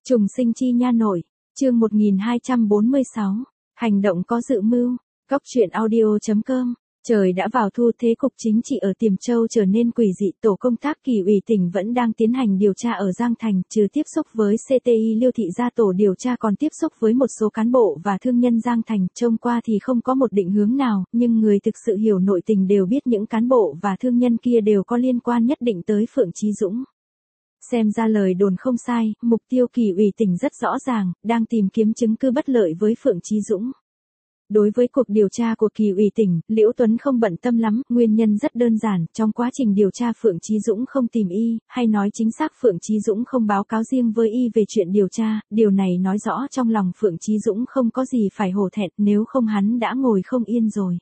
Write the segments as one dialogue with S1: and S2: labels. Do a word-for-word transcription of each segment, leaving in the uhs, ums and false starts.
S1: Trùng sinh chi nha nội, chương một nghìn hai trăm bốn mươi sáu, hành động có dự mưu, góc truyện audio chấm com. Trời đã vào thu, thế cục chính trị ở Tiềm Châu trở nên quỷ dị, tổ công tác Kỳ ủy tỉnh vẫn đang tiến hành điều tra ở Giang Thành, trừ tiếp xúc với xê tê i Liêu Thị Gia, tổ điều tra còn tiếp xúc với một số cán bộ và thương nhân Giang Thành, trông qua thì không có một định hướng nào, nhưng người thực sự hiểu nội tình đều biết những cán bộ và thương nhân kia đều có liên quan nhất định tới Phượng Chí Dũng. Xem ra lời đồn không sai, mục tiêu Kỳ ủy tỉnh rất rõ ràng, đang tìm kiếm chứng cứ bất lợi với Phượng Chí Dũng. Đối với cuộc điều tra của Kỳ ủy tỉnh, Liễu Tuấn không bận tâm lắm, nguyên nhân rất đơn giản, trong quá trình điều tra Phượng Chí Dũng không tìm y, hay nói chính xác Phượng Chí Dũng không báo cáo riêng với y về chuyện điều tra, điều này nói rõ trong lòng Phượng Chí Dũng không có gì phải hổ thẹn, nếu không hắn đã ngồi không yên rồi.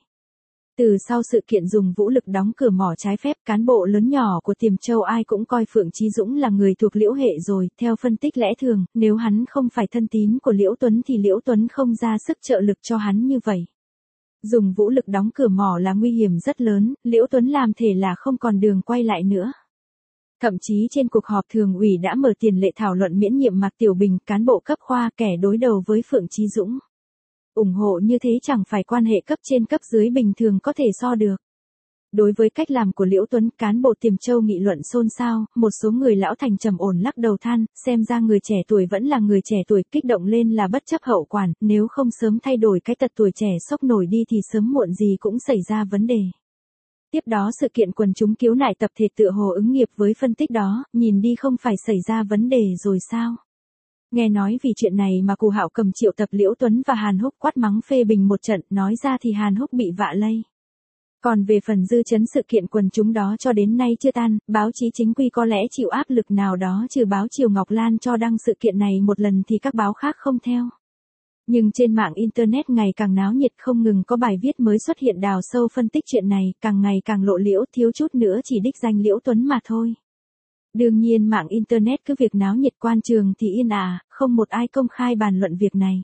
S1: Từ sau sự kiện dùng vũ lực đóng cửa mỏ trái phép, cán bộ lớn nhỏ của Tiềm Châu ai cũng coi Phượng Chí Dũng là người thuộc Liễu hệ rồi, theo phân tích lẽ thường, nếu hắn không phải thân tín của Liễu Tuấn thì Liễu Tuấn không ra sức trợ lực cho hắn như vậy. Dùng vũ lực đóng cửa mỏ là nguy hiểm rất lớn, Liễu Tuấn làm thể là không còn đường quay lại nữa. Thậm chí trên cuộc họp thường ủy đã mở tiền lệ thảo luận miễn nhiệm Mạc Tiểu Bình, cán bộ cấp khoa kẻ đối đầu với Phượng Chí Dũng. Ủng hộ như thế chẳng phải quan hệ cấp trên cấp dưới bình thường có thể so được. Đối với cách làm của Liễu Tuấn, cán bộ Tiềm Châu nghị luận xôn xao, một số người lão thành trầm ổn lắc đầu than, xem ra người trẻ tuổi vẫn là người trẻ tuổi, kích động lên là bất chấp hậu quản, nếu không sớm thay đổi cái tật tuổi trẻ sốc nổi đi thì sớm muộn gì cũng xảy ra vấn đề. Tiếp đó sự kiện quần chúng khiếu nại tập thể tựa hồ ứng nghiệp với phân tích đó, nhìn đi không phải xảy ra vấn đề rồi sao? Nghe nói vì chuyện này mà Cù Hạo Cầm triệu tập Liễu Tuấn và Hàn Húc quát mắng phê bình một trận, nói ra thì Hàn Húc bị vạ lây. Còn về phần dư chấn sự kiện quần chúng đó cho đến nay chưa tan, báo chí chính quy có lẽ chịu áp lực nào đó, trừ báo Triều Ngọc Lan cho đăng sự kiện này một lần thì các báo khác không theo. Nhưng trên mạng Internet ngày càng náo nhiệt, không ngừng có bài viết mới xuất hiện đào sâu phân tích chuyện này, càng ngày càng lộ liễu, thiếu chút nữa chỉ đích danh Liễu Tuấn mà thôi. Đương nhiên mạng Internet cứ việc náo nhiệt, quan trường thì yên ả, không một ai công khai bàn luận việc này.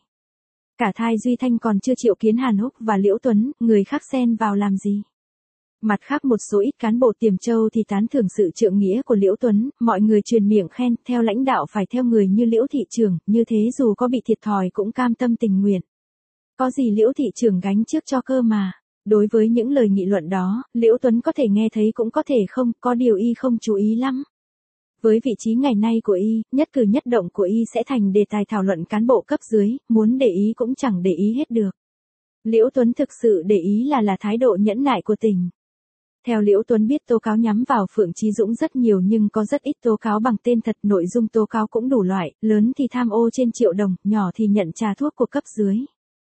S1: Cả Thai Duy Thanh còn chưa triệu kiến Hàn Húc và Liễu Tuấn, người khác xen vào làm gì. Mặt khác một số ít cán bộ Tiềm Châu thì tán thưởng sự trượng nghĩa của Liễu Tuấn, mọi người truyền miệng khen, theo lãnh đạo phải theo người như Liễu thị trưởng, như thế dù có bị thiệt thòi cũng cam tâm tình nguyện. Có gì Liễu thị trưởng gánh trước cho cơ mà. Đối với những lời nghị luận đó, Liễu Tuấn có thể nghe thấy cũng có thể không, có điều y không chú ý lắm. Với vị trí ngày nay của y, nhất cử nhất động của y sẽ thành đề tài thảo luận cán bộ cấp dưới, muốn để ý cũng chẳng để ý hết được. Liễu Tuấn thực sự để ý là là thái độ nhẫn nại của tỉnh. Theo Liễu Tuấn biết tố cáo nhắm vào Phượng Chí Dũng rất nhiều nhưng có rất ít tố cáo bằng tên thật, nội dung tố cáo cũng đủ loại, lớn thì tham ô trên triệu đồng, nhỏ thì nhận trà thuốc của cấp dưới.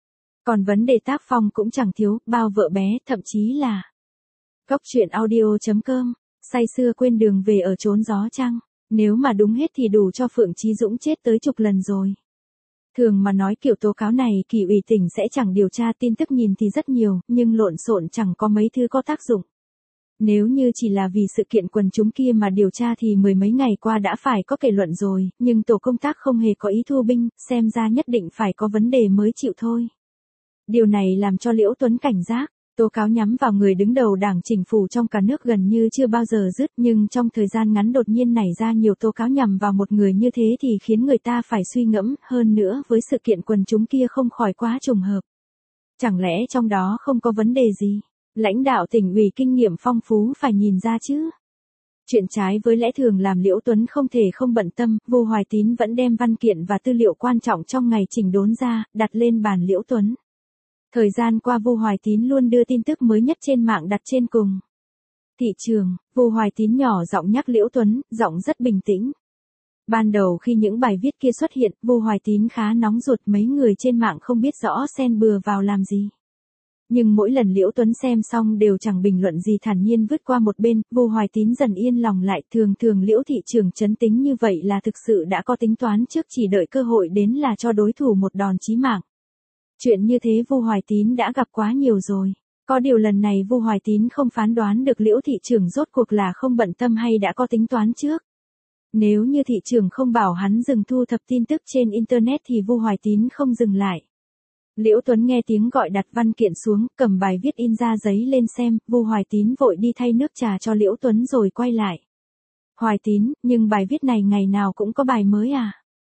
S1: Còn vấn đề tác phong cũng chẳng thiếu, bao vợ bé, thậm chí là góc truyện audio chấm com, say sưa quên đường về ở chốn gió chăng. Nếu mà đúng hết thì đủ cho Phượng Chí Dũng chết tới chục lần rồi. Thường mà nói kiểu tố cáo này Kỳ ủy tỉnh sẽ chẳng điều tra, tin tức nhìn thì rất nhiều, nhưng lộn xộn chẳng có mấy thứ có tác dụng. Nếu như chỉ là vì sự kiện quần chúng kia mà điều tra thì mười mấy ngày qua đã phải có kết luận rồi, nhưng tổ công tác không hề có ý thu binh, xem ra nhất định phải có vấn đề mới chịu thôi. Điều này làm cho Liễu Tuấn cảnh giác. Tố cáo nhắm vào người đứng đầu đảng chính phủ trong cả nước gần như chưa bao giờ dứt, nhưng trong thời gian ngắn đột nhiên nảy ra nhiều tố cáo nhằm vào một người như thế thì khiến người ta phải suy ngẫm, hơn nữa với sự kiện quần chúng kia không khỏi quá trùng hợp. Chẳng lẽ trong đó không có vấn đề gì? Lãnh đạo tỉnh ủy kinh nghiệm phong phú phải nhìn ra chứ. Chuyện trái với lẽ thường làm Liễu Tuấn không thể không bận tâm, Vu Hoài Tín vẫn đem văn kiện và tư liệu quan trọng trong ngày chỉnh đốn ra, đặt lên bàn Liễu Tuấn. Thời gian qua Vu Hoài Tín luôn đưa tin tức mới nhất trên mạng đặt trên cùng. Thị trường, Vu Hoài Tín nhỏ giọng nhắc Liễu Tuấn, giọng rất bình tĩnh. Ban đầu khi những bài viết kia xuất hiện, Vu Hoài Tín khá nóng ruột, mấy người trên mạng không biết rõ xen bừa vào làm gì. Nhưng mỗi lần Liễu Tuấn xem xong đều chẳng bình luận gì, thản nhiên vứt qua một bên, Vu Hoài Tín dần yên lòng lại, thường thường Liễu thị trưởng trấn tính như vậy là thực sự đã có tính toán trước, chỉ đợi cơ hội đến là cho đối thủ một đòn chí mạng. Chuyện như thế Vu Hoài Tín đã gặp quá nhiều rồi. Có điều lần này Vu Hoài Tín không phán đoán được Liễu thị trưởng rốt cuộc là không bận tâm hay đã có tính toán trước. Nếu như thị trưởng không bảo hắn dừng thu thập tin tức trên Internet thì Vu Hoài Tín không dừng lại. Liễu Tuấn nghe tiếng gọi đặt văn kiện xuống, cầm bài viết in ra giấy lên xem, Vu Hoài Tín vội đi thay nước trà cho Liễu Tuấn rồi quay lại. Hoài Tín, nhưng bài viết này ngày nào cũng có bài mới à?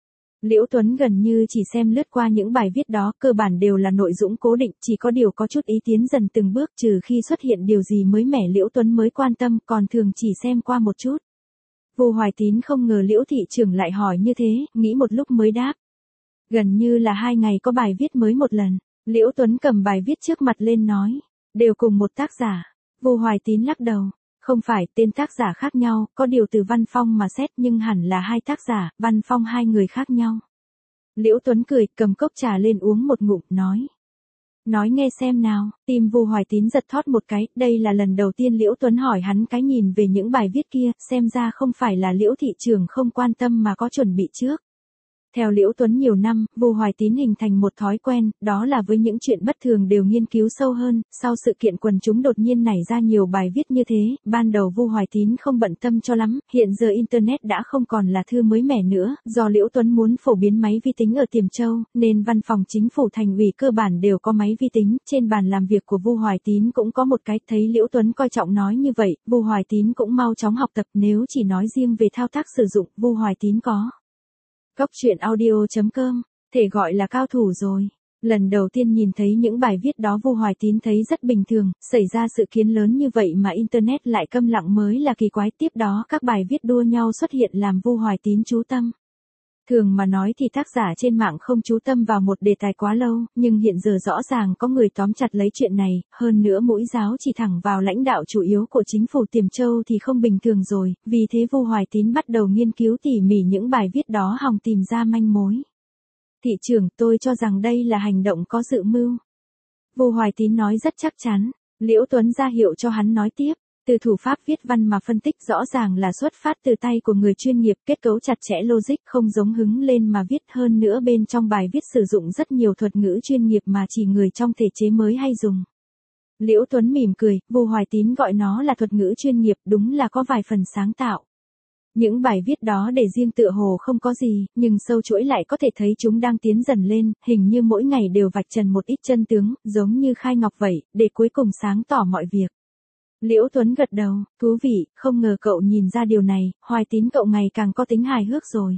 S1: Liễu Tuấn gần như chỉ xem lướt qua những bài viết đó, cơ bản đều là nội dung cố định, chỉ có điều có chút ý tiến dần từng bước, trừ khi xuất hiện điều gì mới mẻ Liễu Tuấn mới quan tâm, còn thường chỉ xem qua một chút. Vu Hoài Tín không ngờ Liễu thị trưởng lại hỏi như thế, nghĩ một lúc mới đáp. Gần như là hai ngày có bài viết mới một lần. Liễu Tuấn cầm bài viết trước mặt lên nói, đều cùng một tác giả. Vu Hoài Tín lắc đầu, không phải, tên tác giả khác nhau, có điều từ văn phong mà xét nhưng hẳn là hai tác giả, văn phong hai người khác nhau. Liễu Tuấn cười, cầm cốc trà lên uống một ngụm, nói. Nói nghe xem nào, tim Vu Hoài Tín giật thót một cái, đây là lần đầu tiên Liễu Tuấn hỏi hắn cái nhìn về những bài viết kia, xem ra không phải là Liễu thị trưởng không quan tâm mà có chuẩn bị trước. Theo Liễu Tuấn nhiều năm, Vu Hoài Tín hình thành một thói quen, đó là với những chuyện bất thường đều nghiên cứu sâu hơn, sau sự kiện quần chúng đột nhiên nảy ra nhiều bài viết như thế, ban đầu Vu Hoài Tín không bận tâm cho lắm, hiện giờ Internet đã không còn là thứ mới mẻ nữa, do Liễu Tuấn muốn phổ biến máy vi tính ở Tiềm Châu, nên văn phòng chính phủ thành ủy cơ bản đều có máy vi tính, trên bàn làm việc của Vu Hoài Tín cũng có một cái, thấy Liễu Tuấn coi trọng nói như vậy, Vu Hoài Tín cũng mau chóng học tập, nếu chỉ nói riêng về thao tác sử dụng, Vu Hoài Tín có. Góc truyện audio chấm com, thể gọi là cao thủ rồi. Lần đầu tiên nhìn thấy những bài viết đó Vu Hoài Tín thấy rất bình thường, xảy ra sự kiến lớn như vậy mà Internet lại câm lặng mới là kỳ quái. Tiếp đó các bài viết đua nhau xuất hiện làm Vu Hoài Tín chú tâm. Thường mà nói thì tác giả trên mạng không chú tâm vào một đề tài quá lâu, nhưng hiện giờ rõ ràng có người tóm chặt lấy chuyện này, hơn nữa mũi giáo chỉ thẳng vào lãnh đạo chủ yếu của chính phủ Tiềm Châu thì không bình thường rồi, vì thế Vu Hoài Tín bắt đầu nghiên cứu tỉ mỉ những bài viết đó hòng tìm ra manh mối. Thị trưởng, tôi cho rằng đây là hành động có dự mưu. Vu Hoài Tín nói rất chắc chắn, Liễu Tuấn ra hiệu cho hắn nói tiếp. Từ thủ pháp viết văn mà phân tích rõ ràng là xuất phát từ tay của người chuyên nghiệp, kết cấu chặt chẽ logic, không giống hứng lên mà viết, hơn nữa bên trong bài viết sử dụng rất nhiều thuật ngữ chuyên nghiệp mà chỉ người trong thể chế mới hay dùng. Liễu Tuấn mỉm cười, Vu Hoài Tín gọi nó là thuật ngữ chuyên nghiệp, đúng là có vài phần sáng tạo. Những bài viết đó để riêng tựa hồ không có gì, nhưng sâu chuỗi lại có thể thấy chúng đang tiến dần lên, hình như mỗi ngày đều vạch trần một ít chân tướng, giống như khai ngọc vậy, để cuối cùng sáng tỏ mọi việc. Liễu Tuấn gật đầu, thú vị, không ngờ cậu nhìn ra điều này, Hoài Tín cậu ngày càng có tính hài hước rồi.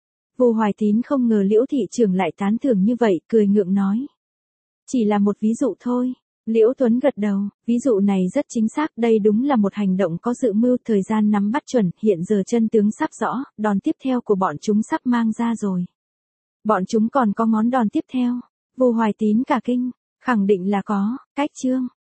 S1: Vu Hoài Tín không ngờ Liễu thị trưởng lại tán thưởng như vậy, cười ngượng nói. Chỉ là một ví dụ thôi. Liễu Tuấn gật đầu, ví dụ này rất chính xác, đây đúng là một hành động có dự mưu, thời gian nắm bắt chuẩn, hiện giờ chân tướng sắp rõ, đòn tiếp theo của bọn chúng sắp mang ra rồi. Bọn chúng còn có ngón đòn tiếp theo. Vu Hoài Tín cả kinh, khẳng định là có, cách chương.